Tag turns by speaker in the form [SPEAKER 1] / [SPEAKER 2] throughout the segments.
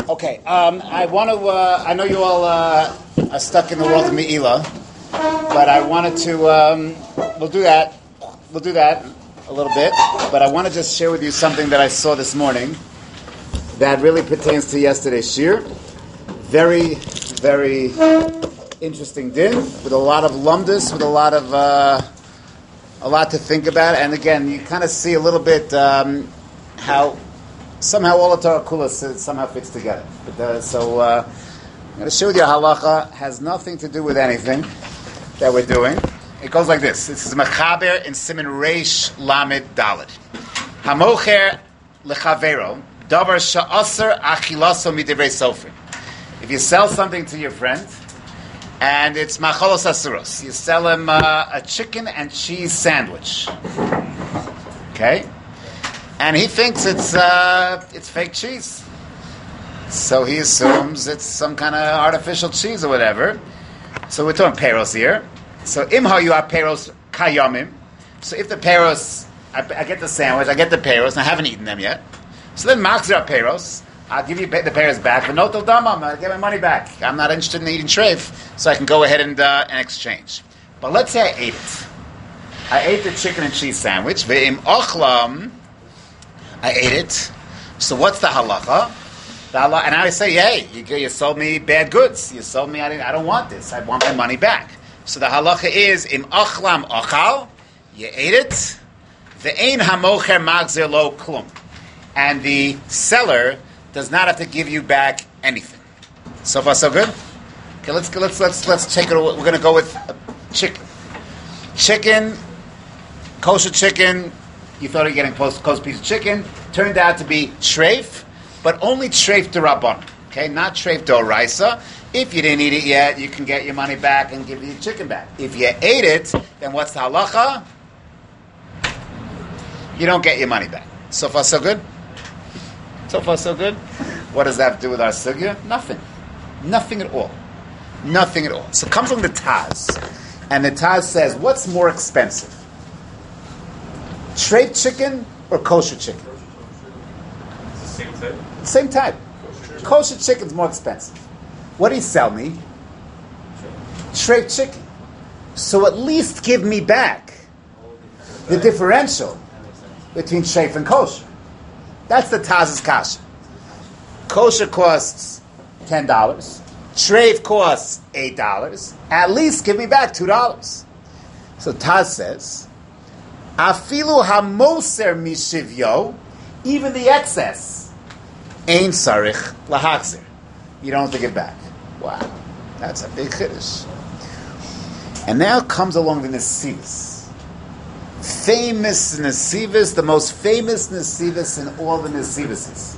[SPEAKER 1] Okay, I want to. I know you all are stuck in the world of Me'ila, but I wanted to. We'll do that. We'll do that a little bit. But I want to just share with you something that I saw this morning that really pertains to yesterday's shir. Very, very interesting din with a lot of lumdus, with a lot to think about. And again, you kind of see a little bit how. Somehow all the Torah Kula somehow fits together. But, so I'm going to show you halacha has nothing to do with anything that we're doing. It goes like this. This is Mechaber in Siman Reish Lamed Dalet. Hamocher lechavero davar sha'aser achilaso midivrei sofer. If you sell something to your friend and it's machalos asuros, you sell him a chicken and cheese sandwich. Okay? And he thinks it's fake cheese. So he assumes it's some kind of artificial cheese or whatever. So we're talking peros here. So imha you are peros kayamim. So if the peros, I get the sandwich, I get the peros, and I haven't eaten them yet. So then maxir peros, I'll give you the peros back, but no til damam, I'll get my money back. I'm not interested in eating treif, so I can go ahead and exchange. But let's say I ate it. I ate the chicken and cheese sandwich. Ve'im ochlam. I ate it. So what's the halacha? And I say, hey, you sold me bad goods. You sold me, I don't want this. I want my money back. So the halacha is, im achlam achal, you ate it. Ve'ein hamocher magzir lo klum. And the seller does not have to give you back anything. So far, so good? Okay, let's take it. We're going to go with chicken. Chicken, kosher chicken. You thought you were getting a close piece of chicken. Turned out to be treif, but only treif d'Rabbanan. Okay, not treif d'Oraisa. If you didn't eat it yet, you can get your money back and give you your chicken back. If you ate it, then what's the halacha? You don't get your money back. So far, so good? So far, so good? What does that have to do with our sugya? Nothing. Nothing at all. Nothing at all. So it comes from the Taz. And the Taz says, what's more expensive? Treif chicken or kosher chicken?
[SPEAKER 2] It's the same type?
[SPEAKER 1] Same type. Kosher chicken's more expensive. What do you sell me? Treif chicken. So at least give me back the differential between treif and kosher. That's the Taz's kasha. Kosher costs $10. Treif costs $8. At least give me back $2. So Taz says, Afilu hamoser mishivyo, even the excess, ein sarich lahachzir. You don't have to give back. Wow, that's a big chiddush. And now comes along the Nesivos. Famous Nesivos, the most famous Nesivos in all the Nesivoses.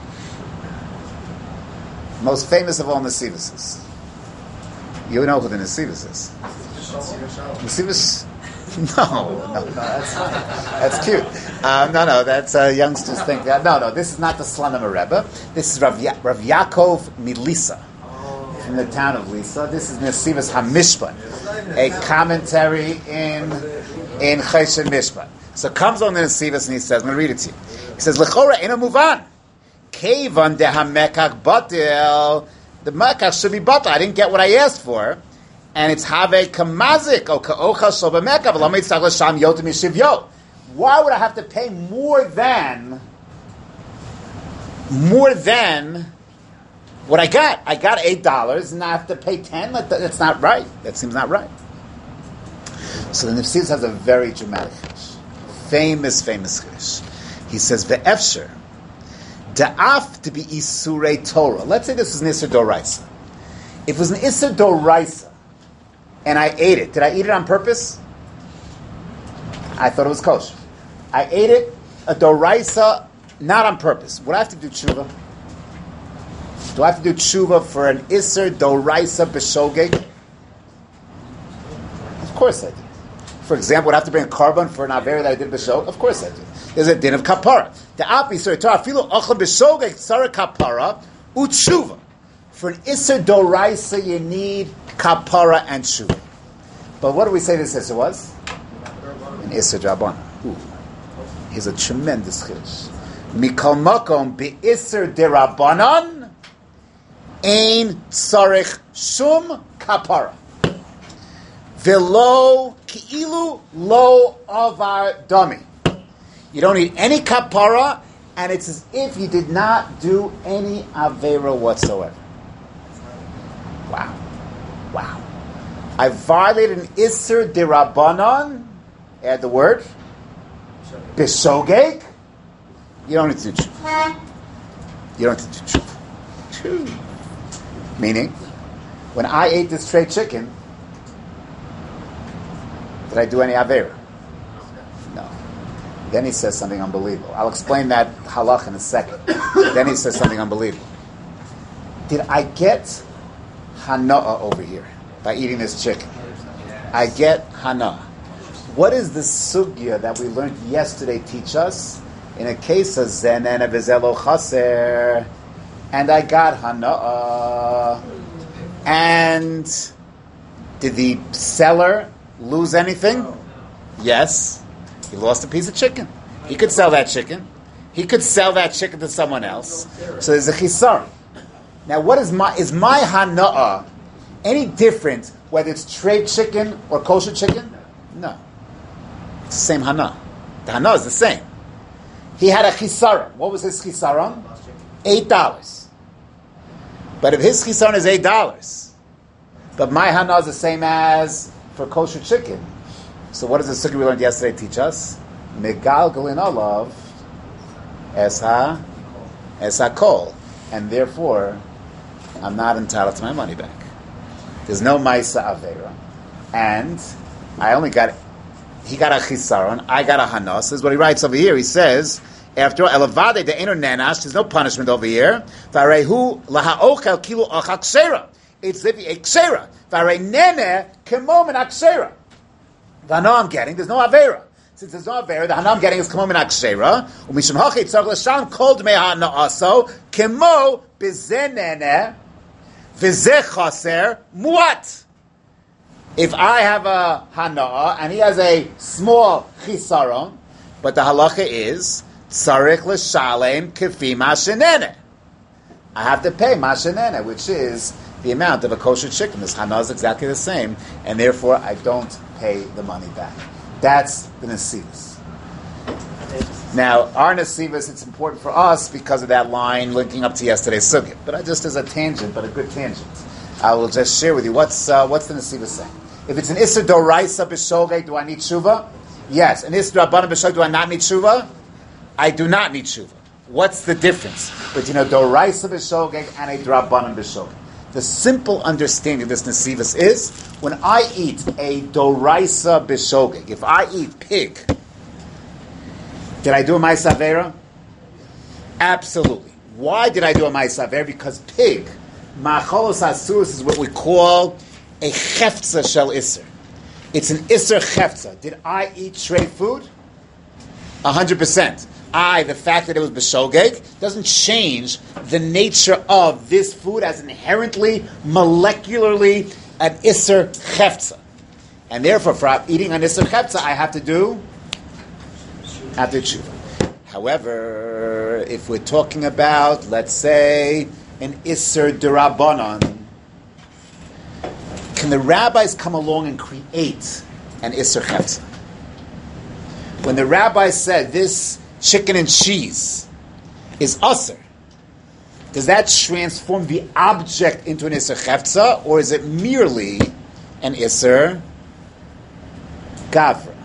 [SPEAKER 1] Most famous of all Nesivoses. You know who the Nesivos is. Nesivos. No, that's cute. No, that's youngsters think that. No, this is not the Slonimer Rebbe. This is Rav Yaakov Milisa from the town of Lisa. This is Nesivos HaMishpat, a commentary in Chesed Mishpat. So comes on the Nesivos and he says, I'm going to read it to you. He says, L'chora ena muvan, kevan de hamekach batel. The mekach should be batel. I didn't get what I asked for. And it's have kamazik or ka'ocha sobameka v'lamei tzach l'sham yotem yishivyo. Why would I have to pay more than what I got? I got $8, and I have to pay $10. That's not right. That seems not right. So the Nefsis has a very dramatic chiddush, famous chiddush. He says ve'efsher da'af to be isurei Torah. Let's say this is an iser doraisa. If it was an iser doraisa, and I ate it. Did I eat it on purpose? I thought it was kosher. I ate it, a doraisa, not on purpose. Would I have to do tshuva? Do I have to do tshuva for an iser doraisa b'shogeg? Of course I do. For example, would I have to bring a carbon for an aver that I did b'shogeg? Of course I do. There's a din of kapara. The api soritar filu ochel b'shogeg tzara kapara u'tshuva. For an iser doraisa, you need kapara and tshuva. But what do we say this iser was? An iser drabana. He's a tremendous chiddush. Mikol makom be iser derabanan Ein tzarich shum kapara. Velo ki'ilu lo avar dami. You don't need any kapara, and it's as if you did not do any avera whatsoever. Wow. Wow. I violated an Isser Dirabanan. Add the word. Bishogeg. You don't need to do tshuva. You don't need to do tshuva. Meaning, when I ate this straight chicken, did I do any avera? No. Then he says something unbelievable. I'll explain that halach in a second. Then he says something unbelievable. Did I get hana'ah over here by eating this chicken? I get hana'ah. What is the sugya that we learned yesterday teach us? In a case of zenen v'zelo chaser, and I got hana'ah, and did the seller lose anything? Yes. He lost a piece of chicken. He could sell that chicken. He could sell that chicken to someone else. So there's a chisar. Now, what is my hana'ah any different whether it's trade chicken or kosher chicken? No. It's the same hana'ah. The hana'ah is the same. He had a chisaron. What was his chisaron? $8. But if his chisaron is $8, but my hana'ah is the same as for kosher chicken, so what does the sukkah we learned yesterday teach us? Megalgalin olav es ha-kol. And therefore, I'm not entitled to my money back. There's no Maisa Avera. And he got a chisaron, I got a hanos. This is what he writes over here. He says, after all, Elavade de eno nanash, there's no punishment over here. Varehu laha'ochel kilu achak ksera. It's if he ate ksera. Vare nene kemo min aksera. The hana I'm getting, there's no Avera. Since there's no Avera, the hana I'm getting is kemo min aksera. Umisham hachet tzarech l'sham kol dmei ha'na'aso kemo b'zeh nene v'zeh chaser muat. If I have a hana'ah and he has a small chisaron, but the halacha is tzarich l'shalem kefi mashenene. I have to pay mashenene, which is the amount of a kosher chicken. This hana'ah is exactly the same, and therefore I don't pay the money back. That's the nesivus. Now, our nesivus, it's important for us because of that line linking up to yesterday's sugya. But just as a tangent, but a good tangent, I will just share with you what's the nesivus saying. If it's an Isser Doraisa B'Shogeg, do I need tshuva? Yes. An Isser Rabbanan B'Shogeg, do I not need tshuva? I do not need tshuva. What's the difference between a Doraisa B'Shogeg and a Rabbanan B'Shogeg? The simple understanding of this Nesivus is, when I eat a Doraisa B'Shogeg, if I eat pig, did I do a Ma'aseh Avera? Absolutely. Why did I do a Ma'aseh Avera? Because pig, Ma'acholos Asurus, is what we call a cheftza shel Isser. It's an Isser cheftza. Did I eat straight food? 100%. The fact that it was b'shogeg doesn't change the nature of this food as inherently, molecularly, an Isser cheftza. And therefore, for eating an Isser cheftza, I have to do tshuva. However, if we're talking about, let's say, an Isser derabanan, can the rabbis come along and create an Isser Chetza? When the rabbi said this chicken and cheese is Usser, does that transform the object into an Isser Chetza, or is it merely an Isser Gavra?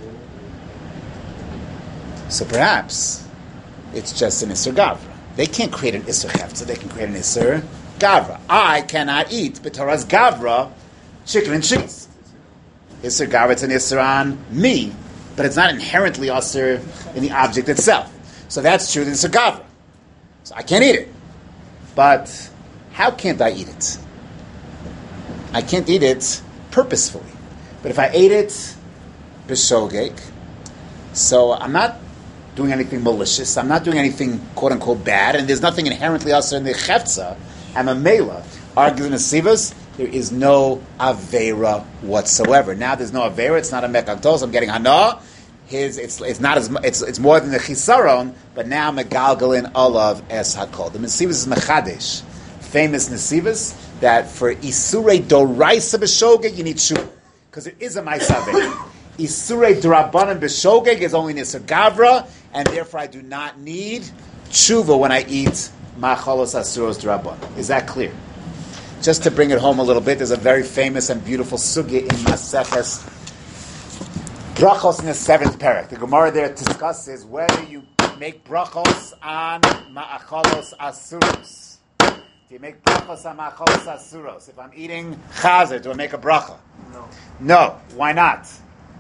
[SPEAKER 1] So perhaps it's just an Isser Gavra. They can't create an Isser Chetza, they can create an Isser Gavra. I cannot eat B'Torah's Gavra chicken and cheese. Isser Gavra, it's an Isser on me, but it's not inherently Isser in the object itself. So that's true, it's Isser Gavra. So I can't eat it. But how can't I eat it? I can't eat it purposefully. But if I ate it b'shogeg, so I'm not doing anything malicious, I'm not doing anything quote-unquote bad, and there's nothing inherently Isser in the Chetza, I'm a Mela. Argues in the Sivas, there is no Avera whatsoever. Now there's no Avera, it's not a Mekaktos, I'm getting Hana. It's not as it's more than the Chisaron, but now Megalgalin Olav Es Hakol. The Sivas is Mechadesh famous nesivas that for Isurei Doraisa B'Shogeg you need Shuv. Because it is a Maisaveh. Isurei D'Rabbanan B'Shogeg is only Nisr Gavra, and therefore I do not need tshuva when I eat Ma'achalos Asuros D'Rabbanan. Is that clear? Just to bring it home a little bit, there's a very famous and beautiful sugya in Maseches Brachos in the 7th parak. The Gemara there discusses whether you make brachos on Ma'achalos Asuros. Do you make brachos on Ma'achalos Asuros? If I'm eating chazer, do I make a bracha? No. Why not?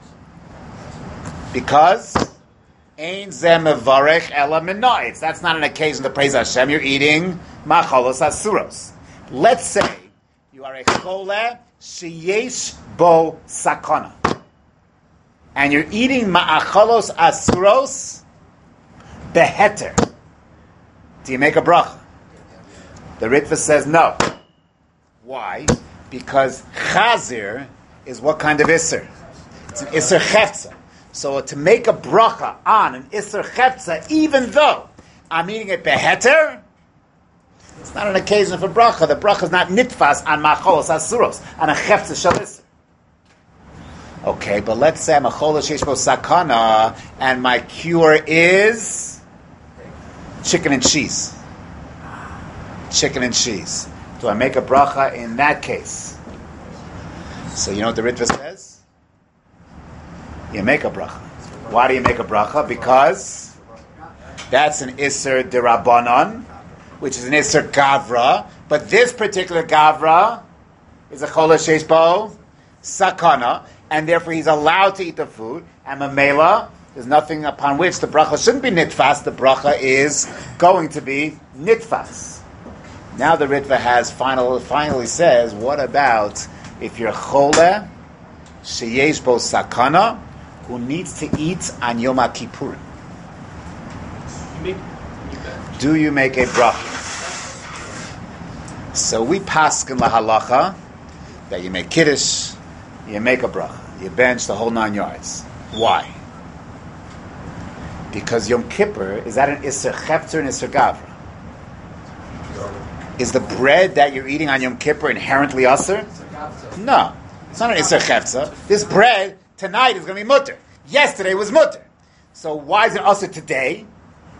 [SPEAKER 1] Because Ein Zeh Mevarech Ela Menoitz. That's not an occasion to praise Hashem. You're eating Ma'achalos Asuros. Let's say you are a chole sheyesh bo sakana, and you're eating Ma'achalos Asuros beheter. Do you make a bracha? The Ritva says no. Why? Because chazir is what kind of isser? It's an isser chefza. So to make a bracha on an isser chefza, even though I'm eating a beheter, it's not an occasion for bracha. The bracha is not nitfas on macholos asuros, on a chefza shel isser. Okay, but let's say I'm a chola sheish bo sakana, and my cure is chicken and cheese. Chicken and cheese. Do I make a bracha in that case? So you know what the Ritva says? You make a bracha. Why do you make a bracha? Because that's an Isser D'Rabbanan, which is an Isser Gavra, but this particular Gavra is a Chol Sheish Bo Sakana, and therefore he's allowed to eat the food, and Mamela, there's nothing upon which the bracha shouldn't be nitfas, the bracha is going to be nitfas. Now the Ritva has finally says, what about if you're chole sheyesh bo sakana who needs to eat on Yom Kippurim? Do you make a bracha? So we paskin lahalacha that you make kiddush, you make a bracha, you bench the whole 9 yards. Why? Because Yom Kippur is that an Isser Chepzer and Isser Gavra? Is the bread that you're eating on Yom Kippur inherently Asr? No. It's not an Isser Chefza. This bread tonight is going to be mutter. Yesterday was mutter. So why is it Asr today?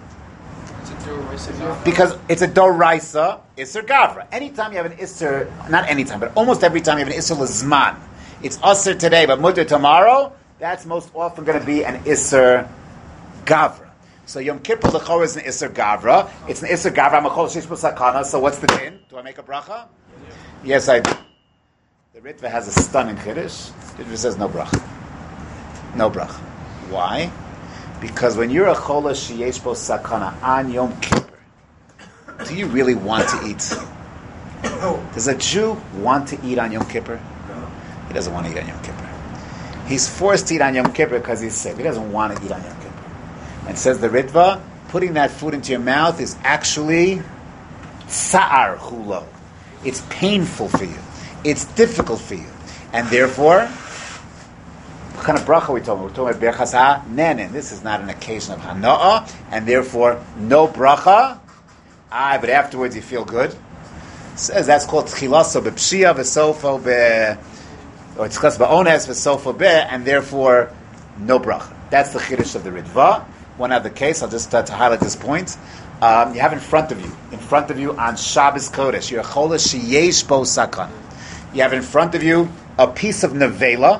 [SPEAKER 1] Because it's a Doraisa Isser Gavra. Anytime you have an Isser, not anytime, but almost every time you have an Isser Lizman, it's Asr today, but mutter tomorrow, that's most often going to be an Isser Gavra. So Yom Kippur L'chor is an Isser Gavra. It's an Isser Gavra. I'm a Chol Sheish Bo Sakana. So what's the din? Do I make a bracha? Yes, I do. The Ritva has a stunning chiddush. The Ritva says no bracha. No bracha. Why? Because when you're a Chol Sheish Bo Sakana on Yom Kippur, do you really want to eat? Does a Jew want to eat on Yom Kippur? He doesn't want to eat on Yom Kippur. He's forced to eat on Yom Kippur because he's sick. He doesn't want to eat on Yom Kippur. And says the Ritva, putting that food into your mouth is actually sa'ar chulo. It's painful for you. It's difficult for you. And therefore, what kind of bracha are we talking about? We're talking about berachas ha'nenen. This is not an occasion of hana'ah, and therefore, no bracha. But afterwards you feel good. Says that's called tchilaso b'pshia v'sofo or tchilas ba'ones v'sofo and therefore, no bracha. That's the chiddush of the Ritva. One other case, I'll just to highlight this point. You have in front of you on Shabbos Kodesh, you're a chola sheyesh bo sakan. You have in front of you a piece of nevela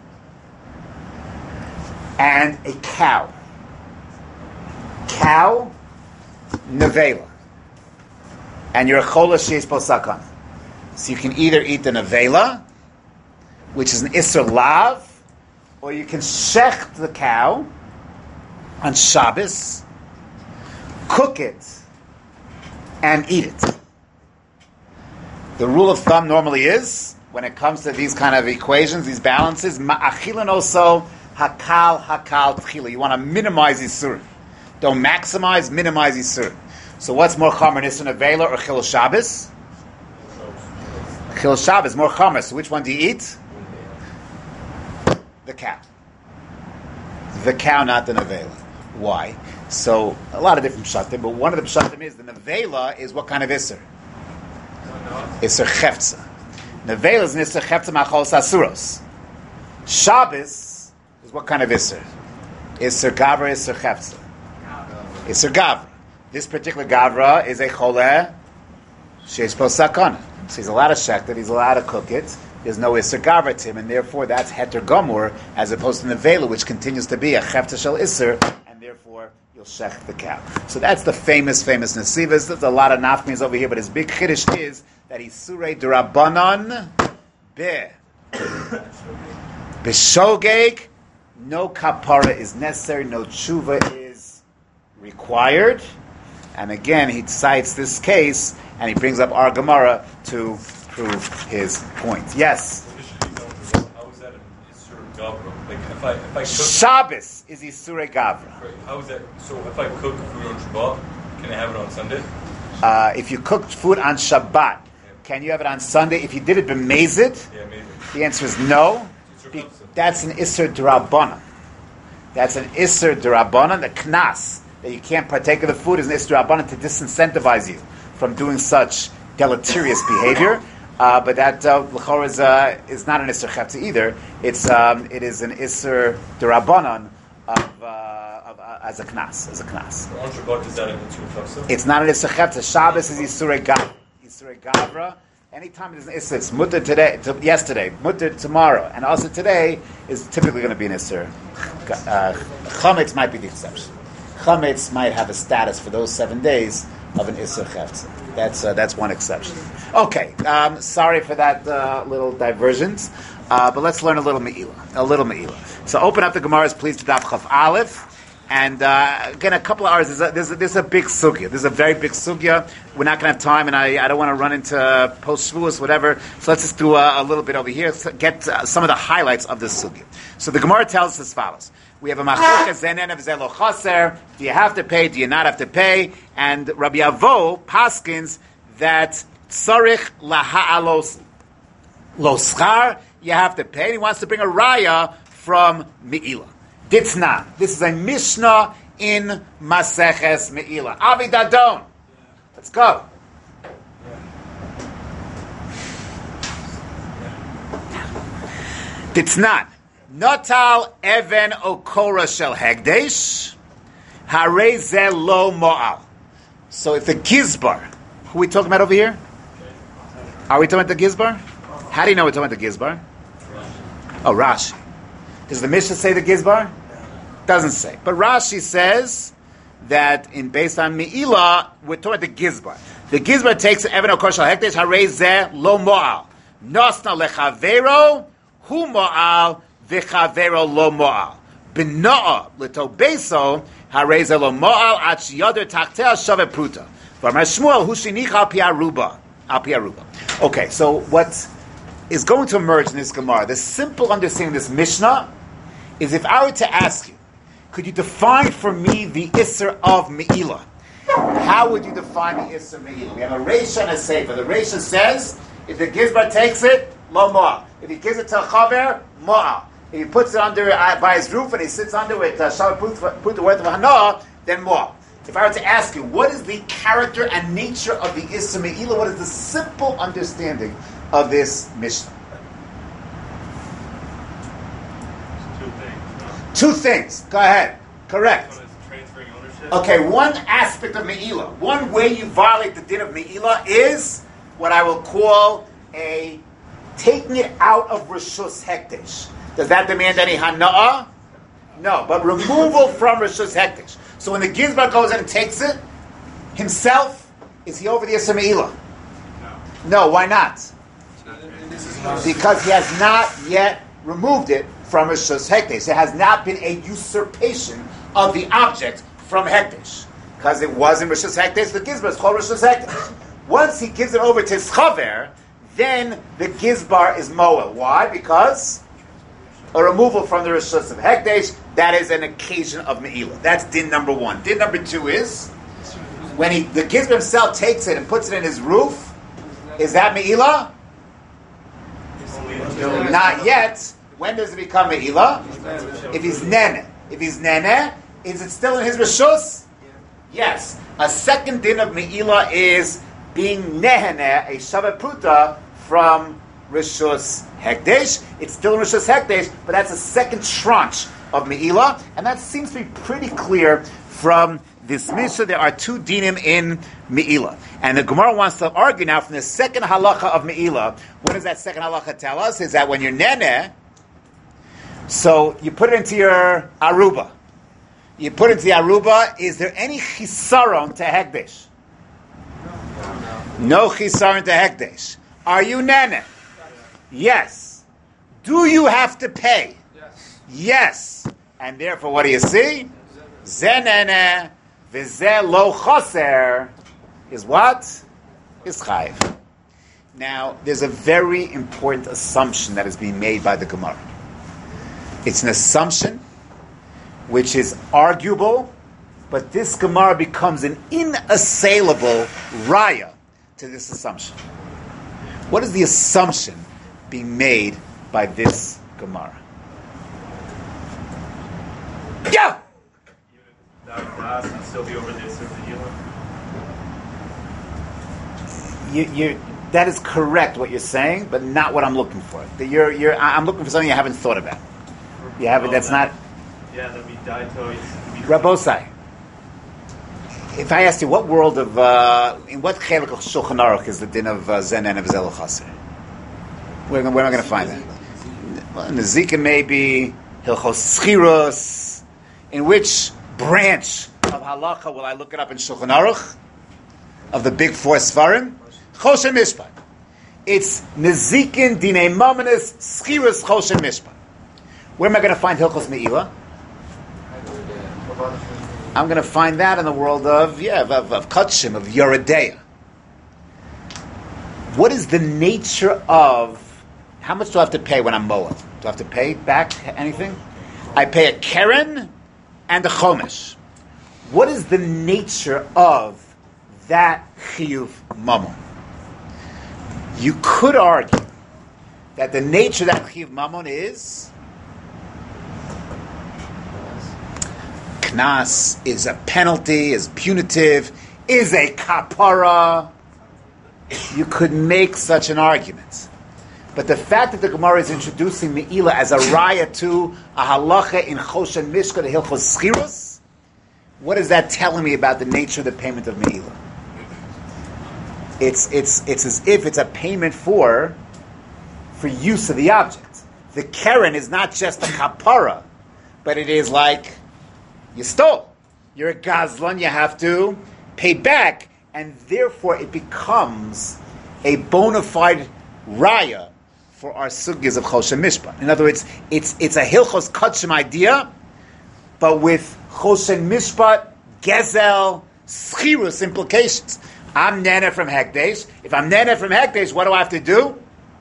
[SPEAKER 1] and a cow. Cow, nevela. And you're a chola sheyesh bo sakan. So you can either eat the nevela, which is an isser lav, or you can shecht the cow on Shabbos, cook it, and eat it. The rule of thumb normally is, when it comes to these kind of equations, these balances, ma'achilan also hakal tchila. You want to minimize Yisur. Don't maximize, minimize Yisur. So what's more chamer, Nissan Avela or Chil Shabbos? Chil Shabbos, more chamer. So which one do you eat? The cow. The cow, not the nevela. Why? So, a lot of different pshatim, but one of the pshatim is the nevela is what kind of isser? Isser Chefza. Nevela is an Isser Chefza Machol Sasuros. Shabbos is what kind of Isser? Isser Gavra, Isser Chefza. Isser Gavra. This particular Gavra is a Choleh Sheish Po Sakana. So he's allowed to shech it, he's allowed to cook it. There's no Isser Gavra to him, and therefore that's Heter Gomur, as opposed to Nevela, which continues to be a Chefza Shel Isser, and therefore you'll shech the cow. So that's the famous Nesivas. There's a lot of nafkins over here, but his big chiddush is that he's Surei D'Rabbanan B'Shogeg. No kapara is necessary, no tshuva is required. And again, he cites this case, and he brings up our Gemara to prove his point. Yes?
[SPEAKER 2] How is that an Isur Gavra? Like, if I cook...
[SPEAKER 1] Shabbos is Isure Gavra.
[SPEAKER 2] Right, how is that... So if I cook food on Shabbat, can I have it on Sunday?
[SPEAKER 1] If you cooked food on Shabbat, can you have it on Sunday? If you did it b'mezid, the answer is no. That's an Isser D'Rabbanan. That's an Isser D'Rabbanan, the Knas, that you can't partake of the food is an Isser D'Rabbanan to disincentivize you from doing such deleterious behavior. But that l'chor is not an Isser Chefza either. It is an Isser D'Rabbanan as a Knas.
[SPEAKER 2] On Shabbat, is that an Isser Chefza?
[SPEAKER 1] It's not an Isser Chefza. Shabbos is Isser Gavra. Anytime there's an Isser, it's mutter today, yesterday, mutter tomorrow, and also today is typically going to be an Isser. Chametz might be the exception. Chametz might have a status for those 7 days of an Isser Chefza. That's one exception. Okay, sorry for that little divergence, but let's learn a little Me'ila. So open up the Gemaras, please, to Daf Chaf Aleph. And again, a couple of hours. There's a big sugya. There's a very big sugya. We're not going to have time, and I don't want to run into post Shavuos, whatever. So let's just do a little bit over here. To get some of the highlights of this sugya. So the Gemara tells us as follows: we have a machlokas zenen of zelo chaser. Do you have to pay? Do you not have to pay? And Rabbi Avo paskins that tzarich laha'alos lo schar. You have to pay. And he wants to bring a raya from Me'ila. Ditna. This is a Mishnah in Maseches Me'ila. Avi Dadon. Let's go. Ditnan. Notal even okora shel hegdesh. Harei ze lo mo'al. So if the Gizbar, who are we talking about over here? Are we talking about the Gizbar? How do you know we're talking about the Gizbar? Oh, Rashi. Does the Mishnah say the Gizbar? Doesn't say. But Rashi says that based on Me'ila, we're talking about the Gizbar. The Gizbar takes Even Okor Shel Hekdesh Harei Zeh Lo Mo'al. Nosna Lechavero Hu Mo'al V'Chavero Lo Mo'al. B'No'a L'to Beso Harei Zeh Lo Mo'al Ad Sheyoder Tachtel Shaveh Pruta. V'Amar Shmuel Hu Shinicha Al Pi Aruba. Okay, so what is going to emerge in this Gemara, the simple understanding of this Mishnah, is if I were to ask you, could you define for me the Isser of Me'ila? How would you define the Isser of Me'ila? We have a Reisha and a Sefer. The Reisha says, if the Gizbar takes it, Lo Mo'al. If he gives it to a Chaver, Mo'al. If he puts it under by his roof and he sits under it, Shaveh Pruta worth of Hana, then Mo'al. If I were to ask you, what is the character and nature of the Isser Me'ila? What is the simple understanding of this Mishnah? Two things. Go ahead. Correct.
[SPEAKER 2] Transferring ownership.
[SPEAKER 1] Okay, one aspect of Me'ila, one way you violate the din of Me'ila is what I will call a taking it out of Rishus Hekdesh. Does that demand any Hana'ah? No, but removal from Rishus Hekdesh. So when the Gizbar goes in and takes it, himself, is he over the Isser Me'ila? No, why not? Because he has not yet removed it from Rishus Hekdesh. There has not been a usurpation of the object from Hekdesh. Because it was in Rishus Hekdesh, the Gizbar is called Rishus Hekdesh. Once he gives it over to his Chaver, then the Gizbar is Moel. Why? Because a removal from the Rishus of Hekdesh, that is an occasion of Me'ila. That's din number one. Din number two is, when the Gizbar himself takes it and puts it in his roof, is that Me'ila? Not yet. When does it become Me'ila? If he's Nene. If he's Nene, is it still in his Rishus? Yes. A second din of Me'ila is being nehene, a Shabbat Pruta, from Rishus Hekdesh. It's still Rishus Hekdesh, but that's a second tranche of Me'ilah, and that seems to be pretty clear from this Mishnah. There are two dinim in Me'ilah. And the Gemara wants to argue now from the second halacha of Me'ilah. What does that second halacha tell us? Is that when you're nene, so you put it into your aruba. You put it into the aruba, is there any chisaron to Hekdesh? No chisaron to Hekdesh. Are you nene? Yes. Do you have to pay? Yes. And therefore, what do you see? Zenene v'ze lo chaser is what? Is chayiv. Now, there's a very important assumption that is being made by the Gemara. It's an assumption which is arguable, but this Gemara becomes an inassailable raya to this assumption. What is the assumption being made by this Gemara? Yeah!
[SPEAKER 2] That would still be over this or the
[SPEAKER 1] That is correct what you're saying, but not what I'm looking for. I'm looking for something you haven't thought about. You haven't. That's not.
[SPEAKER 2] Yeah, that we die to.
[SPEAKER 1] Rabosai. If I asked you what world of in what chelik of Shulchan Aruch is the din of zen and of zelo chaser? Where am I going to find that? Well, in the Zika maybe Hilchos Schiros. In which branch of halacha will I look it up in Shulchan Aruch? Of the big four Sfarim? Choshen Mishpat. It's Nezikin Dinei Mamanis Schiros Choshen Mishpat. Where am I going to find Hilchos Me'ilah? I'm going to find that in the world of Kutshim, of Yoredeya. What is the nature of, how much do I have to pay when I'm Moed? Do I have to pay back anything? I pay a Keren and a Chomesh. What is the nature of that Chiyuv Mammon? You could argue that the nature of that Chiyuv Mammon is Knas, is a penalty, is punitive, is a kapara. You could make such an argument. But the fact that the Gemara is introducing Me'ilah as a raya to a halacha in Choshen Mishka, the Hilchos Schiros, what is that telling me about the nature of the payment of Me'ilah? It's as if it's a payment for use of the object. The Keren is not just a kapara, but it is like you stole. You're a gazlan, you have to pay back, and therefore it becomes a bona fide raya for our sugyas of Choshen Mishpat. In other words, it's a Hilchos Kutshim idea, but with Choshen Mishpat, Gezel, Schirus implications. I'm Nene from Hekdesh. If I'm Nene from Hekdesh, what do I have to do?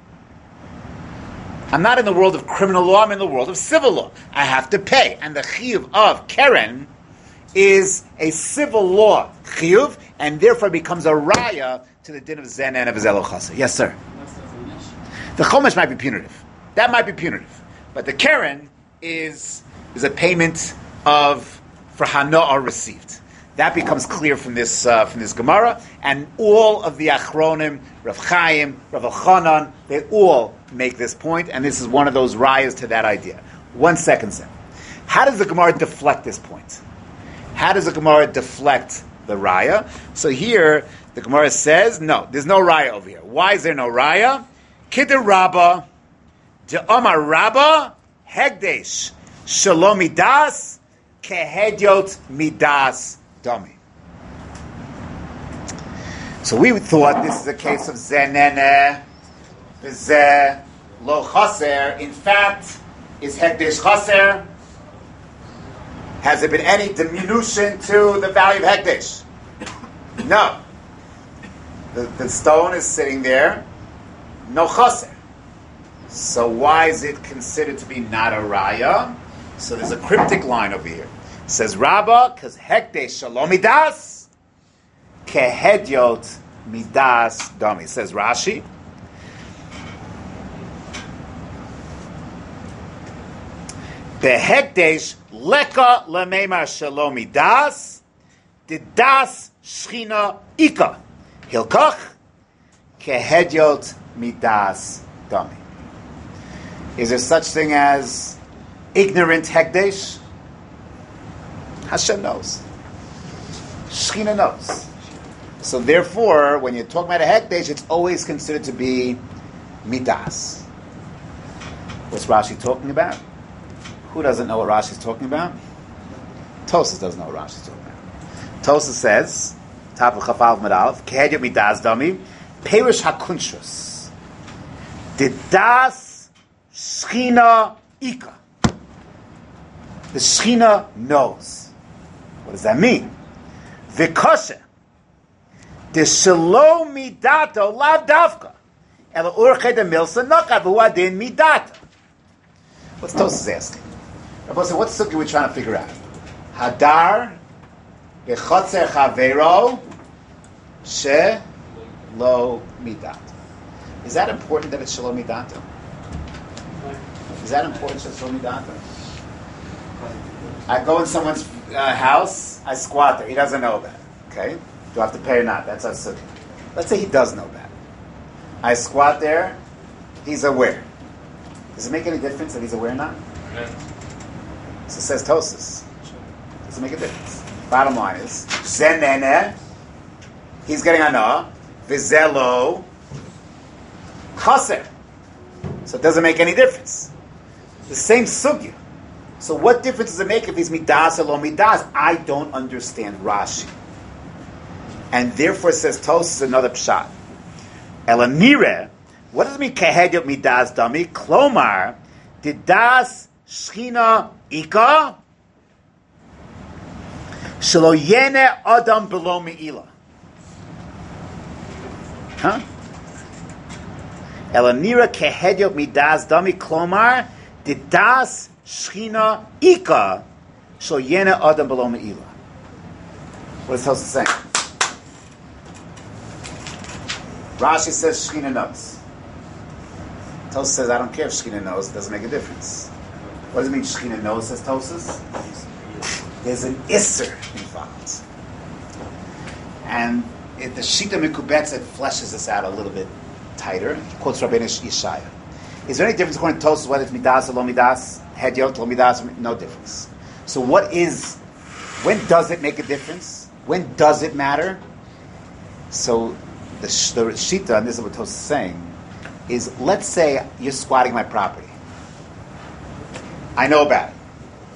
[SPEAKER 1] I'm not in the world of criminal law, I'm in the world of civil law. I have to pay. And the chiyuv of Keren is a civil law chiyuv, and therefore becomes a raya to the din of Zen and of Zelo Chasa. Yes, sir? The Chomesh might be punitive. That might be punitive. But the Keren is a payment for Hanoah received. That becomes clear from this Gemara, and all of the Achronim, Rav Chaim, Rav Elchanan, they all make this point, and this is one of those rayas to that idea. 1 second, sir. How does the Gemara deflect this point? How does the Gemara deflect the raya? So here, the Gemara says, no, there's no raya over here. Why is there no raya? Kidder Rabba, de Omar Rabba, Hegdesh, Shalom Midas, Kehedyot Midas Dami. So we thought this is a case of Zenene, Ze Lo Chaser. In fact, is Hekdesh Chaser? Has there been any diminution to the value of Hekdesh? No. The stone is sitting there, no Chaser. So why is it considered to be not a Raya? So there's a cryptic line over here. It says Rabbah, because Hekdesh Shalom Midas, Kehedyot Midas Dami. Says Rashi. Behekdesh leka lemeimar Shalom Midas, Didas Shchina Ika. Hilkoch kehedyot midas dami. Is there such thing as ignorant hekdesh? Hashem knows. Shechina knows. So therefore, when you're talking about a hekdesh, it's always considered to be midas. What's Rashi talking about? Who doesn't know what Rashi's talking about? Tosas doesn't know what Rashi's talking about. Tosas says, top of Chafal Medalef, kehedyot midas dami, perish hakunshus. Didas Shechina Ika. The Shechina knows. What does that mean? Vikoshe. The Shelo Midato Lav Davka. Ela Urche de Milsa Nakav Hu Adin Midata. What's Tosas asking? Rabbi said, what's the sukkah we're trying to figure out? Hadar Bechotzer Chavero She Lo Midata. Is that important that it's Shelo Midata? Is that important, Shelo Midata? I go in someone's house, I squat there. He doesn't know that. Okay? Do I have to pay or not? That's our sukkah. Let's say he does know that. I squat there, he's aware. Does it make any difference that he's aware or not?
[SPEAKER 2] Yeah.
[SPEAKER 1] So it says Tosas. Does it make a difference? Bottom line is, Zenene, he's getting anah, Vizelo, Chaser. So it doesn't make any difference. The same sugya. So what difference does it make if he's midas or lo midas? I don't understand Rashi. And therefore it says Tosas another pshat. Elanire, what does it mean kehedyot midas dami? Klomar, didas shchina ika shelo yene adam below meila. Huh? Elanira kehedyot midas dami klomar didas shchina ika shelo yene adam below meila. What is Tosas saying? Rashi says Shechina knows. Tosas says, I don't care if Shechina knows, it doesn't make a difference. What does it mean Shechina knows, says Tosas? There's an Isser involved. And the Shita Mekubetzet fleshes this out a little bit tighter. He quotes Rabbeinu Yeshaya. Is there any difference according to Tosas whether it's Midas or Lo Midas? Hedyot, Lo Midas? No difference. So when does it make a difference? When does it matter? So the Shita, and this is what Tosas is saying, is let's say you're squatting my property. I know about it.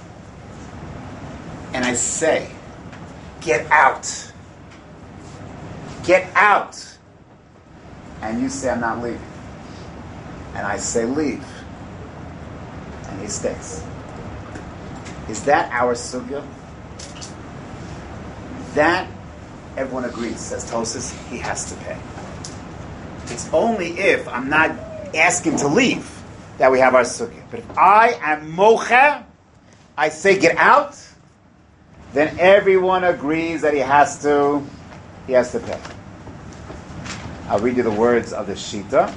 [SPEAKER 1] And I say, get out. Get out. And you say, I'm not leaving. And I say, leave. And he stays. Is that our sugya? That, everyone agrees, says Tosas, he has to pay. It's only if I'm not asking to leave that we have our sugya. But if I am mocha, I say get out, then everyone agrees that he has to pay. I'll read you the words of the Shita.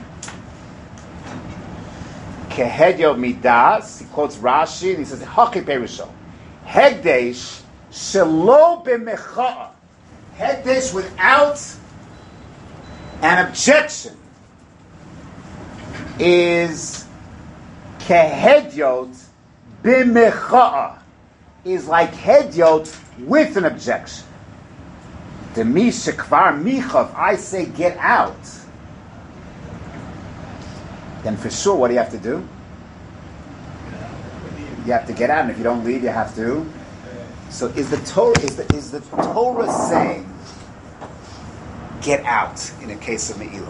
[SPEAKER 1] Kehedyo midas, he quotes Rashi, and he says, Haki perisho. Hegdesh shelo b'mecha'a. Hegdesh without an objection is kehedyot b'mecha'a, is like hedyot with an objection. Demi shekvar michav, I say get out. Then for sure, what do you have to do? You have to get out, and if you don't leave, you have to. So is the Torah saying get out in a case of me'ilah?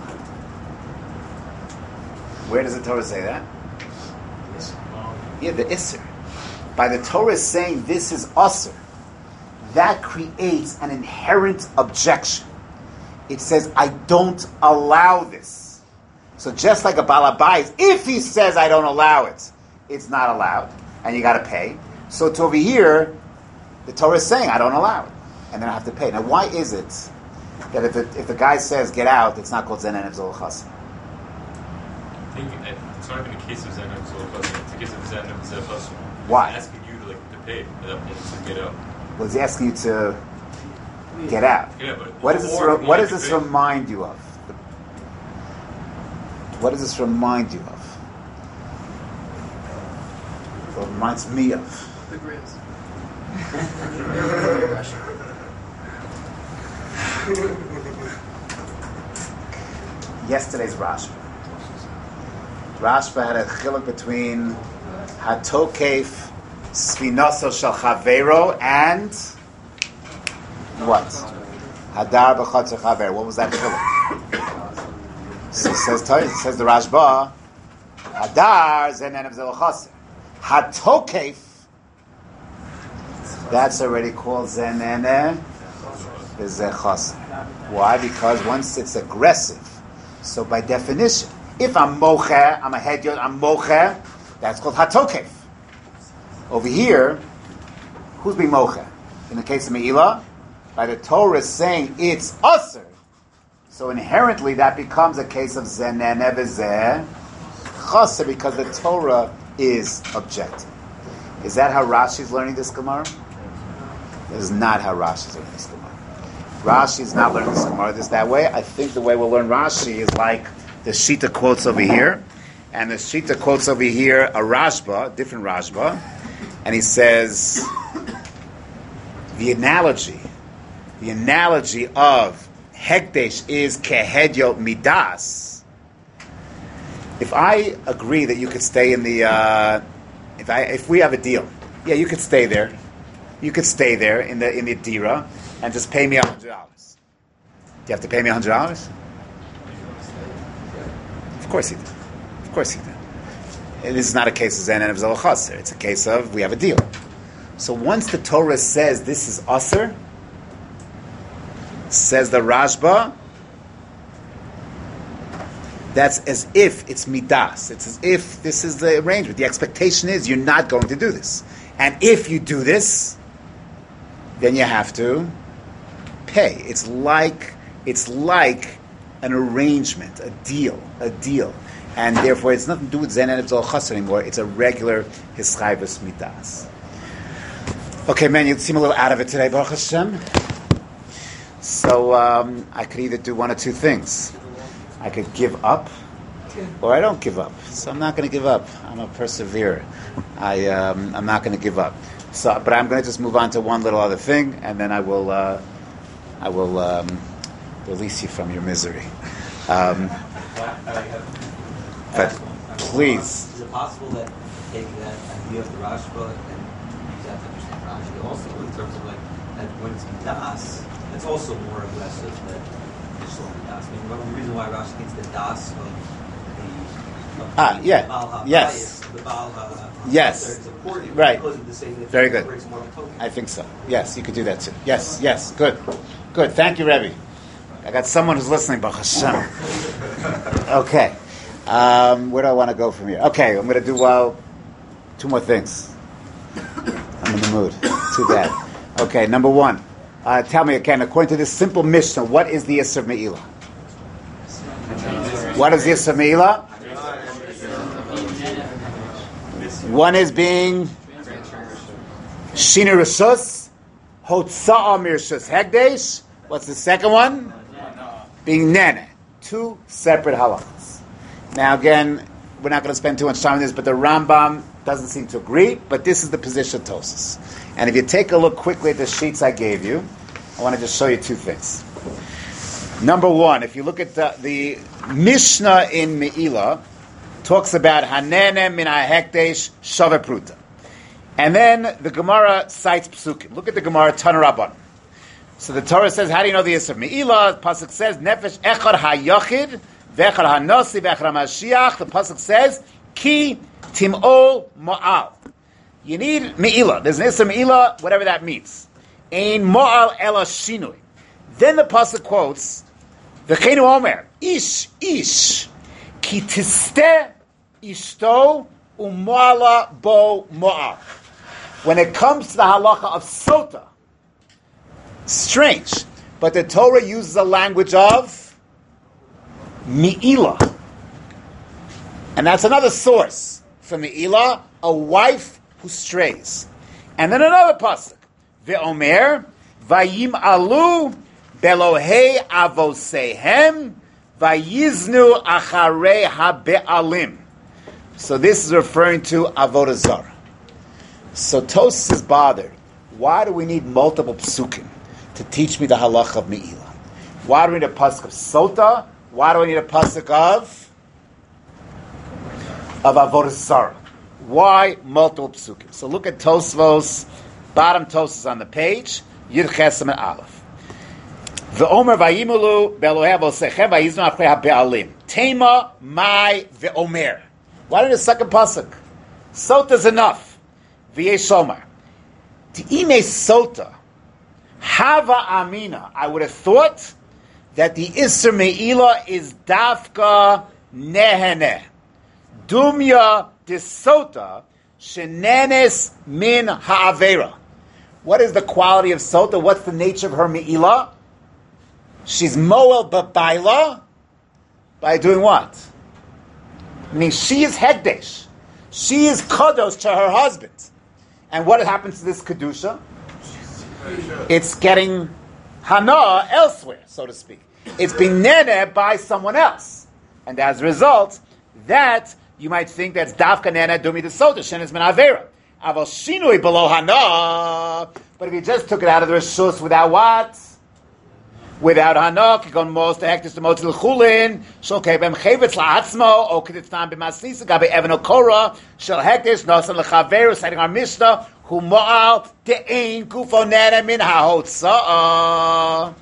[SPEAKER 1] Where does the Torah say that? Yeah, the Isser. By the Torah saying this is Asr, that creates an inherent objection. It says, I don't allow this. So just like a balabais, if he says I don't allow it, it's not allowed, and you got to pay. So to over here, the Torah is saying I don't allow it, and then I have to pay. Now, why is it that if the guy says get out, it's not called Zenenev Zol Chassid?
[SPEAKER 2] I think it's not even a case of Zenenev Zol Chassid. It's a case of Zenenev Zol Chassid.
[SPEAKER 1] Why?
[SPEAKER 2] He's asking you to pay at that point to get out.
[SPEAKER 1] Well, he's asking you to Get out.
[SPEAKER 2] Yeah, but
[SPEAKER 1] What does this? What does this remind you of? What does this remind you of? What reminds me of?
[SPEAKER 3] The Grizz.
[SPEAKER 1] Yesterday's Rashba. Rashba had a chiluk between Hatokef, Sfinoso Shel Chavero, and what? Hadar b'chotzer Chaver. What was that chiluk? So it says the Rashba, Hadar zenenev zelochaser. Hatokef, that's already called zenene v'zechaser. Why? Because once it's aggressive, so by definition, if I'm mocher, I'm a hedyot, I'm mocher, that's called hatokef. Over here, who's being mocher? In the case of Me'ilah, by the Torah saying it's usr, so inherently that becomes a case of zenene v'zeh chaser, because the Torah is objective. Is that how Rashi is learning this Gemara? That is not how Rashi is learning this Gemara. Rashi is not learning this Gemara that way. I think the way we'll learn Rashi is like the Shita quotes over here, and the Shita quotes over here a Rashba, different Rashba, and he says the analogy of Hekdesh is kehedyot midas. If I agree that you could stay in the, if we have a deal, yeah, you could stay there. You could stay there in the dira and just pay me $100. Do you have to pay me $100? Of course he did. Of course he did. This is not a case of Zen and Avzal Chaser. It's a case of we have a deal. So once the Torah says this is Aser, says the Rashba, that's as if it's midas. It's as if this is the arrangement. The expectation is you're not going to do this. And if you do this, then you have to pay. It's like an arrangement, a deal. And therefore it's nothing to do with Zen and Avzal Chaser anymore. It's a regular Hischayvus midas. Okay, man, you seem a little out of it today, Baruch Hashem. So I could either do one or two things. I could give up, or I don't give up. So I'm not going to give up. I'm a perseverer. I'm not going to give up. So, but I'm going to just move on to one little other thing, and then I will release you from your misery. But please.
[SPEAKER 4] Is it possible that taking that idea of the Rashba and use that to understand Rashi also in terms of like that when it's das, it's also more aggressive than Yisrael das. I mean, the reason why Rashi thinks the das of the Baal
[SPEAKER 1] yes,
[SPEAKER 4] the Baal
[SPEAKER 1] yes,
[SPEAKER 4] is important,
[SPEAKER 1] right.
[SPEAKER 4] Because of the same that
[SPEAKER 1] very good.
[SPEAKER 4] More of a
[SPEAKER 1] I think so. Yes, you could do that too. Yes, good. Thank you, Rebbe. I got someone who's listening, Baruch Hashem. Okay. Where do I want to go from here? Okay, I'm going to do two more things. I'm in the mood. Too bad. Okay, number one. Tell me again, according to this simple Mishnah, what is the Yisr Me'ilah? What is the Yisr Me'ilah? One is being Shina Rishus, Hotza'a Mirshus Hegdesh. What's the second one? Being Nene. Two separate halachas. Now again, we're not going to spend too much time on this, but the Rambam doesn't seem to agree, but this is the position of Tosas. And if you take a look quickly at the sheets I gave you, I want to just show you two things. Number one, if you look at the Mishnah in Me'ilah, talks about Hanene min ha'hekdesh shave pruta. And then the Gemara cites Psukim. Look at the Gemara, Tanarabban. So the Torah says, how do you know the Yisr Me'ilah? The Pasuk says, Nefesh echad ha'yachid, ve'echad ha'nosi, ve'echad ha'mashiach. The Pasuk says, Ki tim'ol mo'al. You need Me'ilah. There's an Yisr Me'ilah, whatever that means. Ein mo'al ela shinui. Then the Pasuk quotes, V'cheinu omer, Ish, Ki tisteh ishto u'mo'ala bo mo'al. When it comes to the halacha of sota, strange, but the Torah uses a language of Me'ilah. And that's another source for Me'ilah, a wife who strays. And then another pasuk, Ve'omer, vayim alu belohei avosehem vayiznu acharei habe'alim. So this is referring to avodah zarah. So Tosfos is bothered. Why do we need multiple psukim to teach me the halacha of Me'ilah? Why do we need a pasuk of Sota? Why do we need a pasuk of avodah zarah? Why multiple psukim? So look at Tosfos, bottom Tosfos on the page, Yud Chesem and Aleph. Ve'omer vayimulu belohei avosechem vayiznu acharei habe'alim. Tema mai ve'omer. Why don't the second pasuk? Sota is enough. V'yeshomar. T'ime sota. Hava amina. I would have thought that the Isser Me'ilah is dafka nehene. Dumya disota shenenes min ha'avera. What is the quality of sota? What's the nature of her Me'ilah? She's moel b'baila. By doing what? Meaning she is hekdesh. She is kadosh to her husband. And what happens to this kedusha? It's getting hana elsewhere, so to speak. It's being nene by someone else. And as a result, that you might think that's dafka nene dumi desota, shenes min avera. Aval shinui below hana. But if you just took it out of the reshus without what? Without hana, kikon mos to hektish to motil chulin, shol kebem chevetz la'atzmo, o keditztam b'masisa, gabe even okora, shel hektish, nosan lechaveru, citing our Mishnah, hu mo'al te'ein kufo nene min ha'hotza'ah.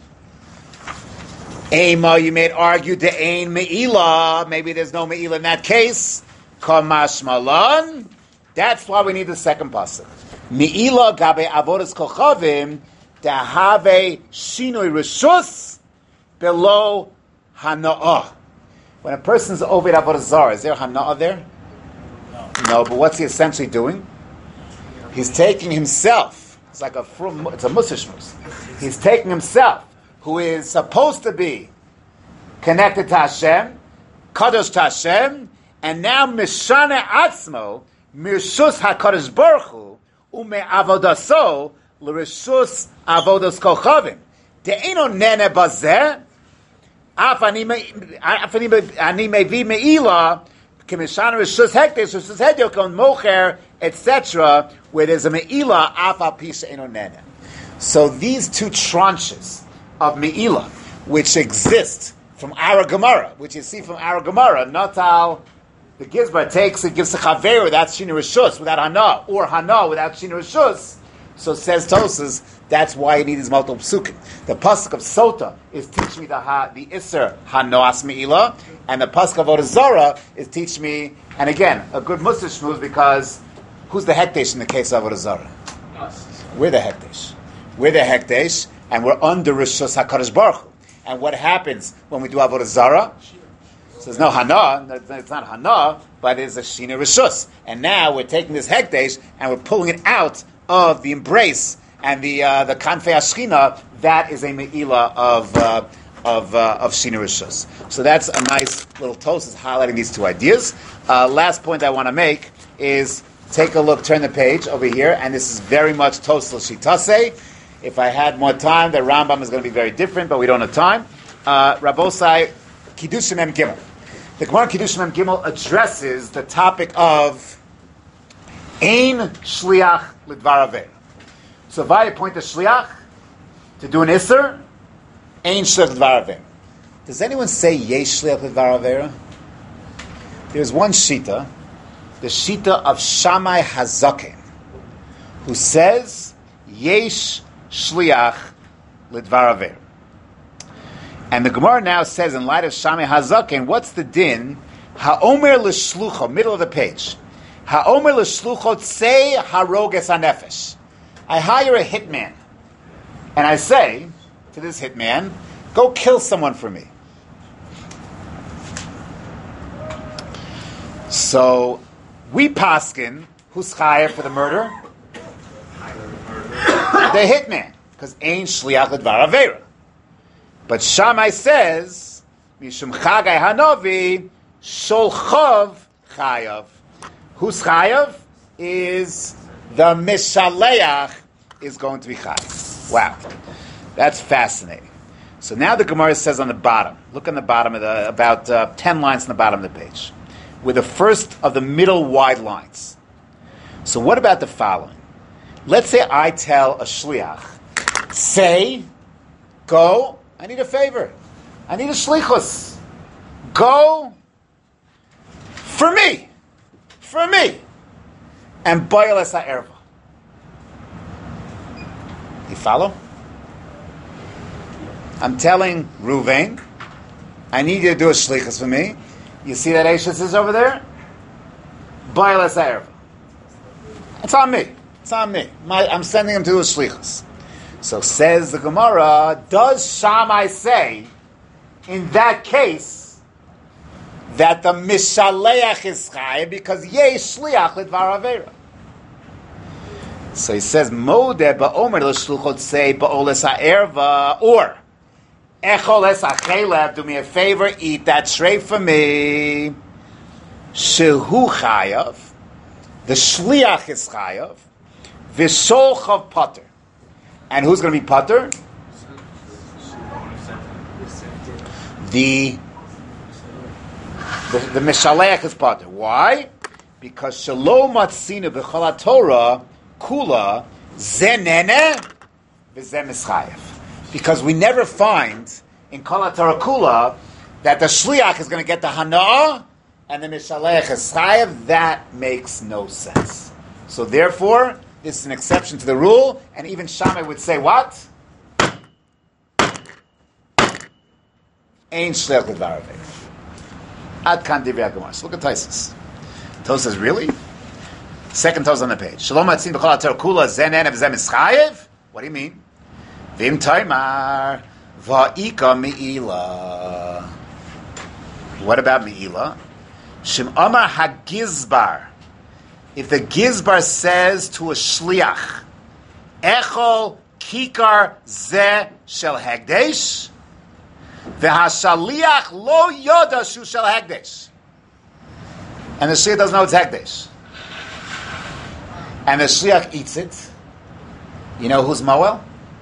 [SPEAKER 1] Ema, you may argue te'ein me'ilah, maybe there's no me'ilah in that case, kamash malan, that's why we need the second pasuk. Me'ilah gabe avodas kochavim, have shinoi reshus below hana'ah. When a person's over avodah zarah, is there hana'ah there? No, but what's he essentially doing? He's taking himself. It's like it's a musishmus. He's taking himself, who is supposed to be connected to Hashem, kadosh to Hashem, and now mishane atzmo mirshus hakadosh baruch hu ume avodaso l'reshus avodas kochavim. De'eno nene bazeh, af ani mevi me'ilah, k'mishan reshus hekdesh, reshus hedyo, kon mocher, etc., where there's a me'ilah, af al pi she'eno nene. So these two tranches of me'ilah, which exist from our Gemara, which you see from our Gemara, not how the Gizbar takes it, gives a chaver without shina reshus, without hana, or hana without shina reshus. So says Tosfos, that's why you need these multiple psukim. The pasuk of Sota is teaching me the Isser Hanoas Me'ilah, and the pasuk of Avodah Zarah is teaching me, and again, a good Musar shmuz, because who's the hekdesh in the case of Avodah Zarah?
[SPEAKER 2] Us.
[SPEAKER 1] We're the hekdesh. We're the hekdesh, and we're under Rishus HaKadosh Baruch Hu. And what happens when we do Avodah Zarah? So there's no Hana, it's not Hana, but it's a Shina Rishus. And now we're taking this hekdesh, and we're pulling it out of the embrace and the kanfei ashchina. That is a me'ilah of shina rishus. So that's a nice little Tosfos highlighting these two ideas. Last point I want to make is take a look, turn the page over here, and this is very much Tosfos Shitase. If I had more time, the Rambam is going to be very different, but we don't have time. Rabosai Kiddushin Mem Gimel. The Gemara Kiddushin Mem Gimel addresses the topic of Ein Shliach L'Dvar Avera. So if I appoint a Shliach to do an Isser, Ein Shliach L'Dvar Avera. Does anyone say Yesh Shliach L'Dvar Avera? There's one Shita, the Shita of Shammai Hazaken, who says Yesh Shliach L'Dvar Avera. And the Gemara now says, in light of Shammai Hazaken, what's the din? Ha'omer L'Shlucho, middle of the page. Ha'omer l'shlucho tzei haroges hanefesh. I hire a hitman, and I say to this hitman, go kill someone for me. So we paskin, who's chayav for the murder? The hitman, because ein shliach l'dvar avera. But Shammai says, mishum chagai hanovi sholchav chayav. Who's chayav is the mishaleach is going to be chayav. Wow. That's fascinating. So now the Gemara says on the bottom, look on the bottom of the, about 10 lines on the bottom of the page, with the first of the middle wide lines. So what about the following? Let's say I tell a shliach, say, go, I need a favor. I need a shlichus. Go for me. And bayal es ha'erva. You follow? I'm telling Ruvain, I need you to do a shlichus for me. You see that Eishus is over there? Bayal es ha'erva. It's on me. I'm sending him to do a shlichus. So says the Gemara, does Shammai say, in that case, that the Mishaleach is chayav because yeh shliach lidvar avera? So he says, Modeh ba'omer l'shluchot say ba'oles ha'erva, or echol es ha'chelev, do me a favor, eat that shrei for me. Shehu chayav, the shliach is chayav, v'sholchav pater. And who's going to be pater? The Mishaleach is pater. Why? Because Shalom Matzina b'chol Torah kula zenene v'zem ischayev. Because we never find in Kol Torah kula that the shliach is going to get the hana'ah and the Mishaleach is chayev. That makes no sense. So therefore, this is an exception to the rule, and even Shammai would say what? Ein shliach l'dvar avera. Ad kan divrei HaGemara. Look at Taisus. Taisus says, really? Second Taisus on the page. Shalom atzin b'chol ha'torah kula zenen v'zem ischayev? What do you mean? V'im taimar va'ika me'ila. What about me'ila? Shem amar hagizbar. If the Gizbar says to a shliach, Echol kikar ze shel hegdesh, v'hashaliach lo yoda shu shel hegdesh, and the shliach doesn't know it's hegdesh, and the shliach eats it, you know who's Moel?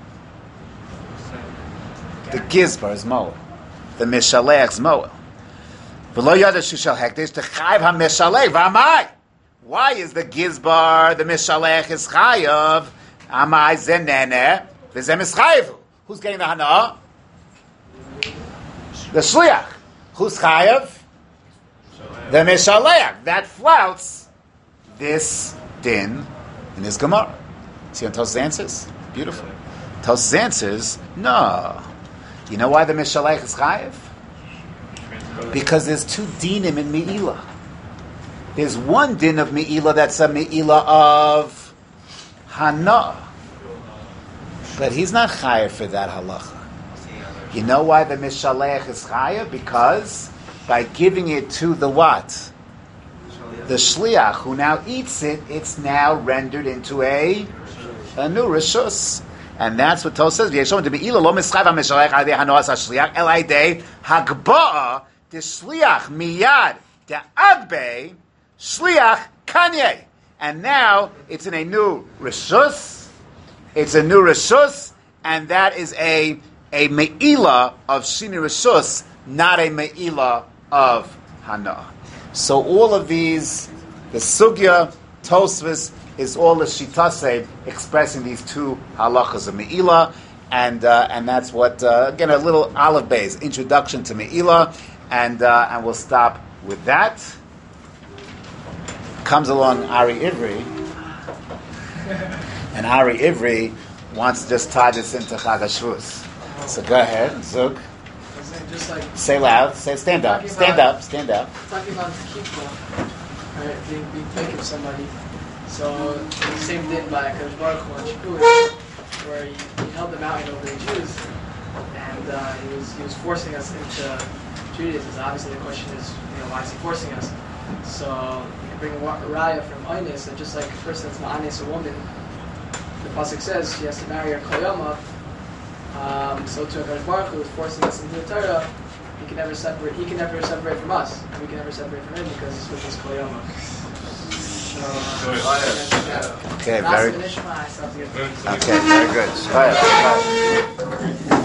[SPEAKER 1] The Gizbar is Moel. The Mishaleach's Moel. V'lo yoda shu shel hegdesh, t'chayv ha-mishalech v'amai. Why is the Gizbar, the Mishalech is chayav? Amai zenene, v'zem is chayav. Who's getting the hana? The shliach. Who's chayav? The Mishalech. That flouts this din in his Gemara. See what Tosfos answers? Beautiful. Tosfos answers, no. You know why the Mishalech is chayav? Because there's two dinim in Me'ilah. There's one din of Me'ilah that's a Me'ilah of Hana. But he's not chayav for that halacha. You know why the Mishalech is chayav? Because by giving it to the what? The Shliach, who now eats it, it's now rendered into a new Rishus. And that's what Tosfos says. V'yeshom to Me'ilah lo mischayav ha-Mishalech adei hanoas ha-Shliach el adei hagba'a de Shliach miyad de agbe Shliach Kanye. And now it's in a new Rishus. It's a new Rishus, and that is a Me'ilah of Shini Rishus, not a Me'ilah of Hana. So all of these, the Sugya, Tosfos, is all the Shitase expressing these two halachas of Me'ilah, and that's what, again, a little olive base, introduction to Me'ilah, and we'll stop with that. Comes along Ari Ivri, and Ari Ivri wants to just tie this into Chag HaShavuos. So go ahead, Zug.
[SPEAKER 3] Just like
[SPEAKER 1] Say loud. Say stand up. Stand up. Stand up.
[SPEAKER 3] talking about kippur, right? Being taken somebody. So the same thing by Kadosh Baruch Hu on Shavuos, where he held the mountain over the Jews, and he was forcing us into Judaism. Obviously, the question is, why is he forcing us? So you can bring a raya from Einis, and just like a person that's ma'anis, a woman, the pasuk says she has to marry her koyama. So to Hakadosh Baruch Hu is forcing us into the Torah. He can never separate. He can never separate from us, and we can never separate from him because it's with his koyama.
[SPEAKER 1] Okay,
[SPEAKER 3] That's
[SPEAKER 1] very.
[SPEAKER 3] the Nishma, I still have to get
[SPEAKER 1] Okay, very good. Bye.